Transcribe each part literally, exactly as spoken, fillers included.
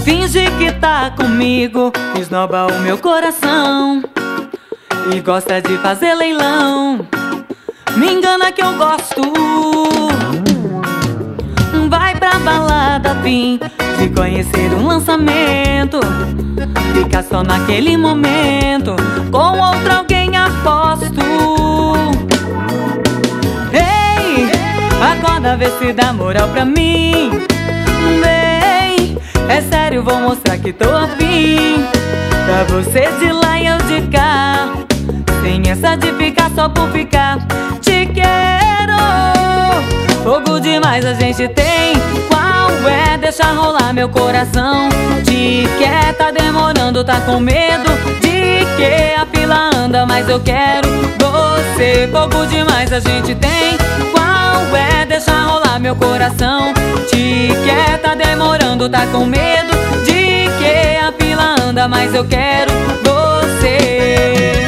Finge que tá comigo, esnoba o meu coração e gosta de fazer leilão. Me engana que eu gosto. Vai pra balada, fim de conhecer um lançamento. Fica só naquele momento, com outro alguém aposto. Ei, acorda, vê se dá moral pra mim. Vem, é sério, vou mostrar que tô afim. Pra você de lá e eu de cá, sem essa de ficar só por ficar. Te quero, fogo demais a gente tem. Qual é? Deixa rolar meu coração. Te quer, tá demorando, tá com medo de que a fila anda, mas eu quero você. Fogo demais a gente tem. Qual é? Deixa rolar meu coração. Te quer, tá demorando, tá com medo de que a fila anda, mas eu quero você.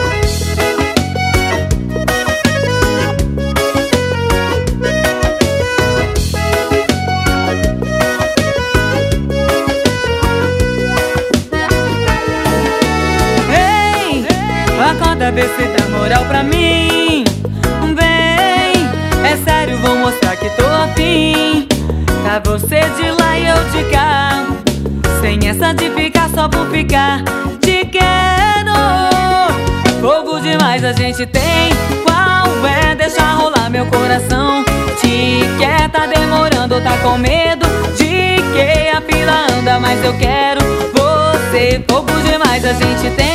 Acorda, vê se dá moral pra mim. Vem, é sério, vou mostrar que tô afim. Tá você de lá e eu de cá, sem essa de ficar só por ficar. Te quero, fogo demais a gente tem. Qual é? Deixa rolar meu coração. Te quer, tá demorando, tá com medo de que a fila anda, mas eu quero você. Fogo demais a gente tem.